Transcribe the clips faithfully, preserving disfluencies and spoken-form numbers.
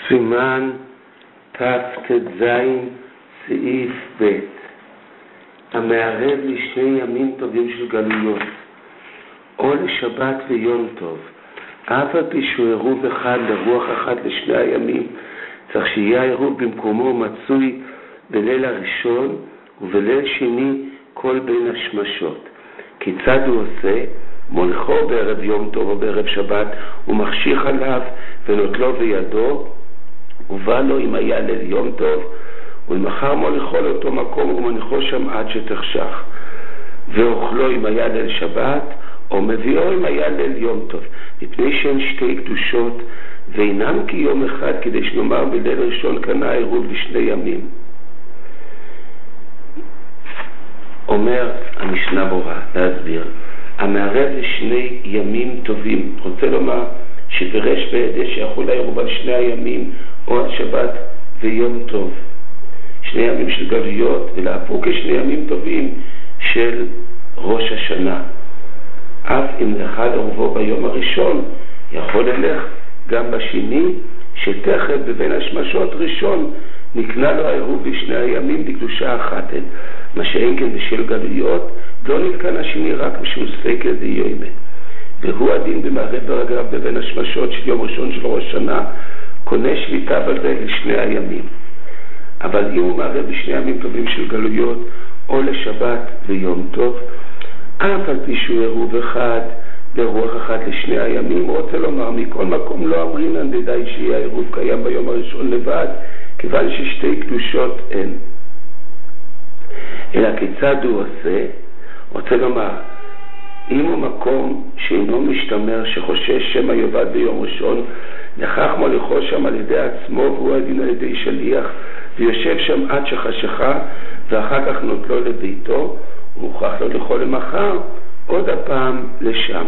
סימן ת"ז סעיף ב' המערב לשני ימים טובים של גלויות, או לשבת ויום טוב, אף על פי שהוא עירוב אחד לרוח אחת לשני הימים, צריך שיהיה העירוב במקומו מצוי בליל הראשון ובליל שני כל בין השמשות. כיצד הוא עושה? מולכו בערב יום טוב או בערב שבת, הוא מחשיך עליו ונוטלו בידו, ובא לו אם היה ליל יום טוב, ולמחר מולכו לאותו מקום ומניחו שם עד שתחשך, ואוכלו אם היה ליל שבת, או מביאו אם היה ליל יום טוב, מפני שהן שתי קדושות ואינם כי יום אחד, כדי שנאמר בליל ראשון קנה עירוב לשני ימים. אומר המשנה ברורה להסביר, המערב לשני ימים טובים, רוצה לומר שפרש בידי שיחול העירוב על שני הימים או על שבת ויום טוב, שני ימים של גלויות, ולהפוך כשני ימים טובים של ראש השנה. אף אם אחד עירובו ביום הראשון, יכול ללך גם בשני, שתכף בבין השמשות ראשון נקנה לו העירוב לשני הימים בקדושה אחת, מה שאין כן בשל גלויות לא נתקן השני רק משום ספק דיומא, והוא הדין במערב ברגליו בבין השמשות של יום ראשון של ראש שנה, קונה שביתה בזה לשני הימים. אבל אם הוא מערב בשני ימים טובים של גלויות, או לשבת ויום טוב, אף על פי שהוא עירוב אחד ברוח אחת לשני הימים, רוצה לומר מכל מקום לא אמרינן דדי שיהיה העירוב קיים ביום הראשון לבד, כיוון ששתי קדושות אין. אלא כיצד הוא עושה? רוצה לומר, אם הוא מקום שאינו משתמר, שחושש שמא יאבד ביום ראשון, לכך מוליכו שם על ידי עצמו, והוא הדין על ידי שליח, ויושב שם עד שחשכה, ואחר כך נוטלו לביתו, ומוכרח לו לכל למחר עוד הפעם לשם.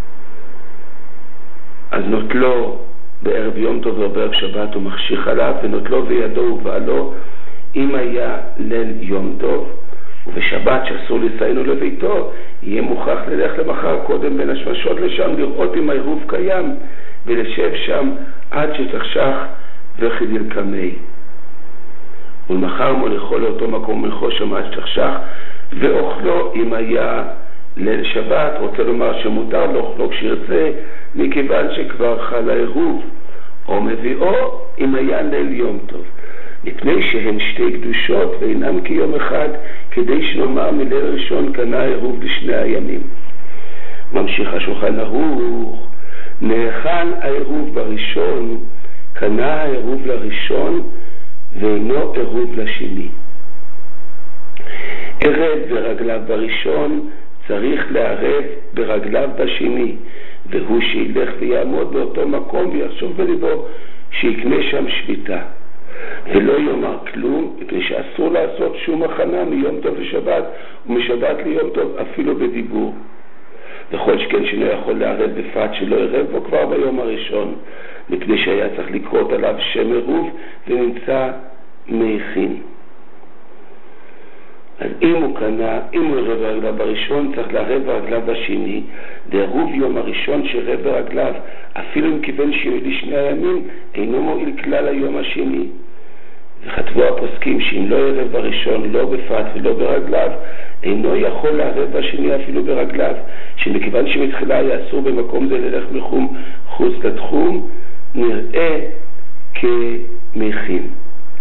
אז נוטלו בערב יום טוב ובערב שבת ומחשיך עליו, ונוטלו בידו ובעלו אם היה ליל יום טוב, ובשבת שאסור לסיינו לביתו, יהיה מוכרח ללך למחר קודם בין השמשות לשם, לראות אם העירוב קיים, ולשב שם עד שתחשך וחידיל קמי. ולמחר מוליכו לאותו מקום מלכו שם עד שתחשך, ואוכלו אם היה ליל שבת, רוצה לומר שמותר לו אוכלו כשירצה, מכיוון שכבר חל העירוב, או מביאו אם היה ליל יום טוב, מפני שהן שתי קדושות ואינם כיום אחד, כדי שנאמר מליל ראשון קנה עירוב לשני הימים. ממשיך השולחן ערוך, נאכל העירוב בראשון, קנה העירוב לראשון ואינו עירוב לשני. ערב ברגליו בראשון צריך לערב ברגליו בשני, והוא שילך ויעמוד באותו מקום ויחשוב בליבו שיקנה שם שביתה, ולא יאמר כלום, מפני שאסור לעשות שום הכנה מיום טוב לשבת ומשבת ליום טוב אפילו בדיבור. וכל שכן שלא יכול לערב בפת שלא ערב בו כבר ביום הראשון, מפני שהיה צריך לקרות עליו שם עירוב ונמצא מכין. אז אם הוא קנה, אם הוא ערב ברגליו בראשון, צריך לערב ברגליו בשני, לעירוב יום הראשון שערב ברגליו, אפילו אם כיוון שיועיל לשני הימים, אינו מועיל כלל היום השני. וכתבו הפוסקים שאם לא ערב בראשון, לא בפת ולא ברגליו, אינו יכול לערב בשני אפילו ברגליו, שמכיוון שמתחילה היה אסור במקום זה ללך מחום חוץ לתחום, נראה כמכין.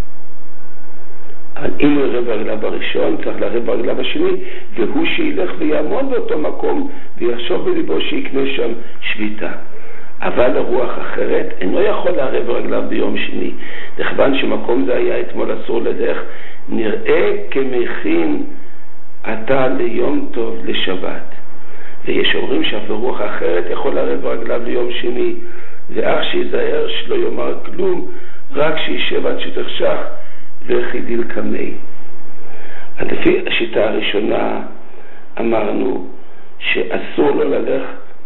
אבל אם הוא ערב ברגליו בראשון, צריך לערב ברגליו השני, והוא שילך ויעמוד באותו מקום ויחשוב בליבו שיקנה שם שביתה. אבל הרוח אחרת אינו יכול לערב ברגליו ביום שני, לכיוון שמקום זה היה אתמול אסור ללך, נראה כמכין אתה ליום טוב לשבת. ויש אומרים שאף הרוח אחרת יכול לערב ברגליו ליום שני, ואך שיזהר שלא יאמר כלום, רק שישב עד שתחשך וחידיל קמי. אז לפי השיטה הראשונה אמרנו שאסור לו ללך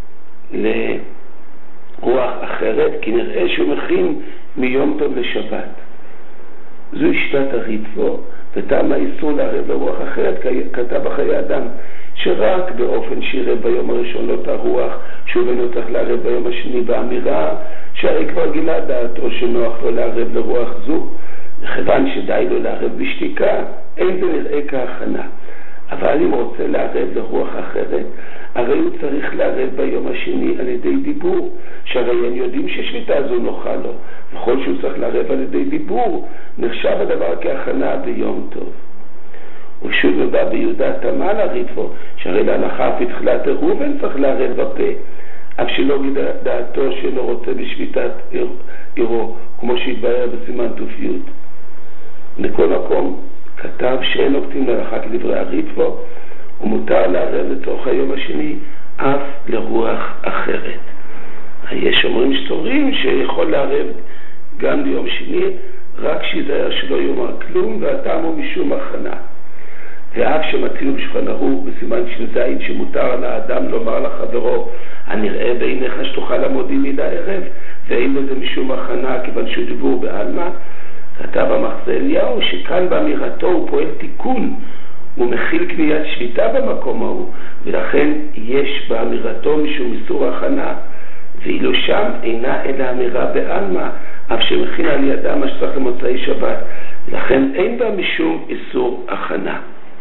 לרוח אחרת, כי נראה שהוא מכין מיום טוב לשבת. זו שיטת הריטב"א, וטעם האיסור לערב לרוח אחרת כתב בחיי אדם, שרק באופן שירב ביום הראשון לא תרוח, שוב אינו צריך לערב ביום השני, באמירה שהרי כבר גילה דעתו שנוח לו לערב לרוח זו, וכיוון שדי לו לערב בשתיקה, אין זה נראה כהכנה. אבל אם רוצה לערב לרוח אחרת, הרי הוא צריך לערב ביום השני על ידי דיבור, שהרי הם יודעים ששביתה הזו נוחה לו, וכל שהוא צריך לערב על ידי דיבור, נחשב הדבר כהכנה ביום טוב. ושוב מבא ביהודה תמה לריטבו, שהרי להלכה אף בתחילת עירוב אין צריך לערב בפה, אף שלא דעתו שלא רוצה בשביתת עירו, כמו שהתברר בסימן תופיות. בכל מקום כתב שאין נוקטים להלכה כדברי הריטבו, ומותר לערב לצורך היום השני אף לרוח אחרת. יש אומרים שתורים שיכול לערב גם ביום שני, רק שיזהר שלא יאמר כלום, והטעם הוא משום הכנה. ואף שמצינו בשולחן ערוך בסימן של זין שמותר על האדם לומר לחברו, הנראה בעיניך שתוכל לעמוד עמי לערב, ואין בזה משום הכנה כיוון שהוא דיבור בעלמא, כתב המחזה אליהו שכאן באמירתו הוא פועל תיקון, הוא מכיל קניית שביתה במקום ההוא, ולכן יש באמירתו משום איסור הכנה, ואילו שם אינה אלא אמירה בעלמא, אף שמכין על ידה מה שצריך למוצאי שבת, ולכן אין בה משום איסור הכנה.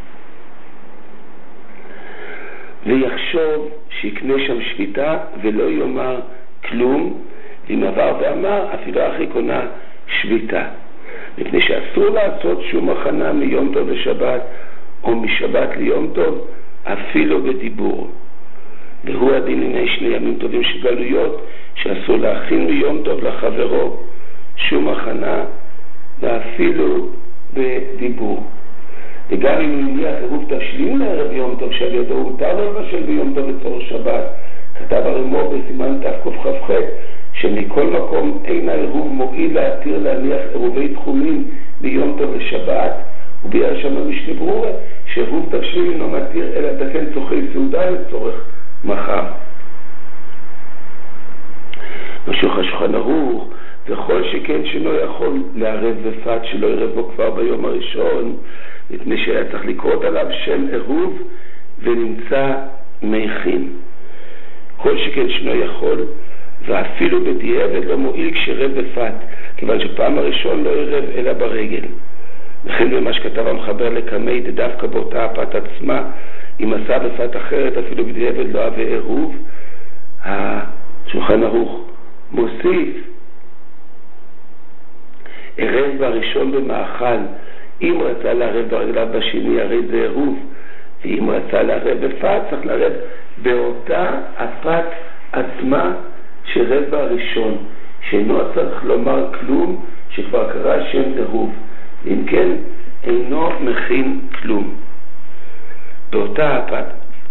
ויחשוב שיקנה שם שביתה ולא יאמר כלום, אם עבר ואמר אפילו אחרי קונה שביתה, מפני שאסור לעשות שום הכנה מיום טוב לשבת או משבת ליום טוב אפילו בדיבור. והוא הדין הנה שני ימים טובים של גלויות, שאסור להכין מיום טוב לחברו שום הכנה ואפילו בדיבור. וגם אם הוא הניח עירוב תשלים לערב יום טוב שעל ידו הותר לו לבשל ביום טוב לצורך שבת, כתב הרמ"א בסימן תקכ"ח שמכל מקום אין העירוב מועיל להתיר להניח עירובי תחומים ביום טוב לשבת, וביאר שם המשנה ברורה שעירוב תשלים אינו מתיר אלא תקן צורכי סעודה לצורך מחר. משוך השולחן ערוך, וכל שכן שלא יכול לערב בפת שלא יערב בו כבר ביום הראשון, מפני שהיה צריך לקרות עליו שם עירוב ונמצא מכין. כל שכן שלא יכול, ואפילו בדיעבד לא מועיל כשערב בפת, כיוון שפעם הראשון לא יערב אלא ברגל. וכן במה שכתב המחבר לקמי דווקא באותה הפת עצמה, אם עשה בפת אחרת אפילו בדיעבד לא אהבה עירוב, השולחן ערוך מוסיף ערב בראשון במאכל, אם רצה לערב ברגליו בשני הרי זה עירוב, ואם רצה לערב בפת צריך לערב באותה הפת עצמה שערב בראשון, שאינו צריך לומר כלום שכבר קרא שם עירוב, אם כן אינו מכין כלום באותה הפת.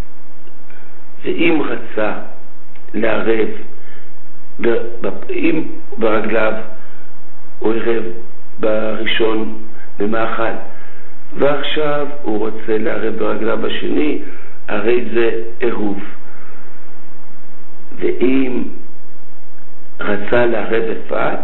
ואם רצה לערב אם ברגליו הוא ערב בראשון במאכל, ועכשיו הוא רוצה לערב ברגליו בשני, הרי זה עירוב. ואם רצה לערב בפת,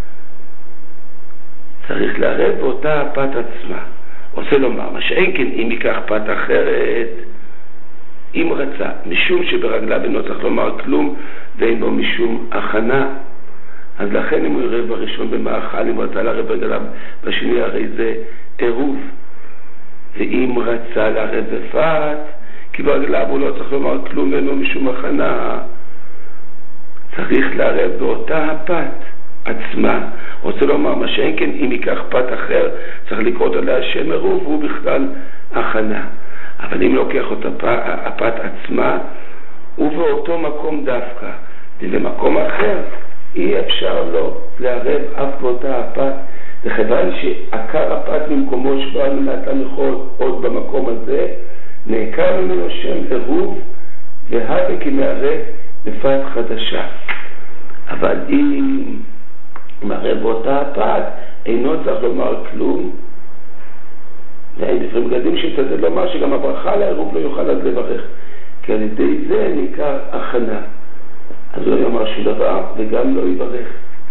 צריך לערב באותה הפת עצמה. רוצה לומר, מה שאין כן אם ייקח פת אחרת, אם רצה, משום שברגליו אינו צריך לומר כלום ואין בו משום הכנה, אז לכן אם הוא יערב בראשון במאכל, אם רצה לערב ברגליו בשני, הרי זה עירוב. ואם רצה לערב בפת, כי ברגליו הוא לא צריך לומר כלום ואין בו משום הכנה, צריך לערב באותה הפת עצמה. רוצה לומר, מה שאין כן אם ייקח פת אחר, צריך לקרות עליה שם עירוב והוא בכלל הכנה. אבל אם לוקח אותה הפת עצמה, הוא באותו מקום דווקא, ובמקום אחר אי אפשר לו לערב אף באותה הפת, וכיוון שעקר הפת ממקומו שבא מנתן לכל עוד במקום הזה, נעקר ממנו שם עירוב והווה כמערב בפת חדשה. אבל אם מערב באותה הפת, אינו צריך לומר כלום, לפעמים גדים שיצטט לומר שגם הברכה לעירוב לא יוכל אז לברך, כי על ידי זה ניכר הכנה, אז לא יאמר שום דבר וגם לא יברך.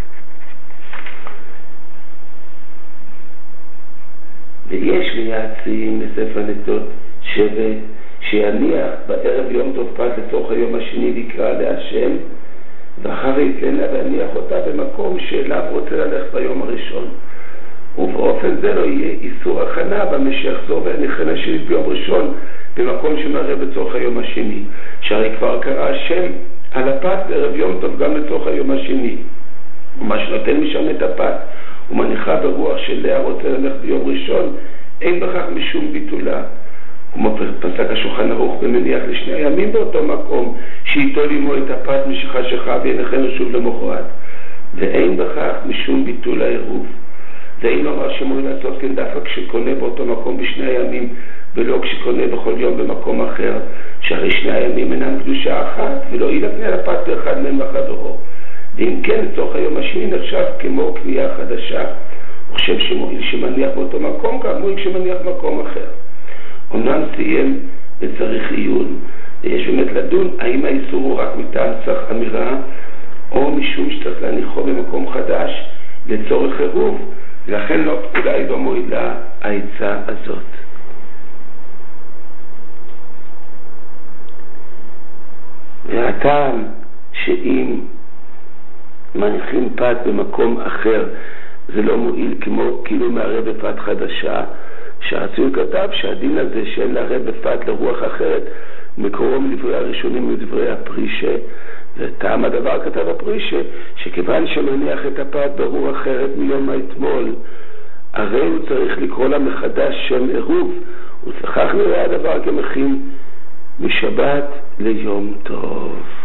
ויש מייעצים בספר נטות שבט שיניח בערב יום טוב פת לצורך היום השני ויקרא להשם, ואחרי תלנה להניח אותה במקום שאליו רוצה ללכת ביום הראשון. ובאופן זה לא יהיה איסור הכנה במה שיחזור והניחן השנית ביום ראשון במקום שמראה בצורך היום השני, שהרי כבר קרא השם על הפת בערב יום טוב גם לצורך היום השני. ומה שנותן משם את הפת ומניחה ברוח של לאה רוצה ללכת ביום ראשון, אין בכך משום ביטולה. כמו פסק השולחן ערוך במניח לשני הימים באותו מקום, שאיתו לימו את הפת משיכה שכה וינחנו שוב למחרת, ואין בכך משום ביטול העירוב. ואין לומר שמועיל לעשות כן דווקא כשקונה באותו מקום בשני הימים, ולא כשקונה בכל יום במקום אחר, שהרי שני הימים אינם קדושה אחת, ולא ילקנה על הפת באחד מהם בחדרו. ואם כן, לצורך היום השני נחשב כמו קנייה חדשה, וחושב שמועיל שמניח באותו מקום, כך מועיל שמניח מקום אחר. אומנם סיים וצריך עיון, ויש באמת לדון האם האיסור הוא רק מטעם צריך אמירה, או משום שצריך להניחו במקום חדש לצורך עירוב, ולכן לא, אולי לא מועילה העצה הזאת. והטעם שאם מניחים פת במקום אחר זה לא מועיל כמו כאילו מערב בפת חדשה, שהציון כתב שהדין הזה שאין לערב בפת לרוח אחרת מקורו מדברי הראשונים ומדברי הפרישה, וטעם הדבר כתב הפרישה שכיוון שמניח את הפת ברוח אחרת מיום האתמול, הרי הוא צריך לקרוא לה מחדש שם עירוב, ולפיכך נראה הדבר כמכין משבת ליום טוב.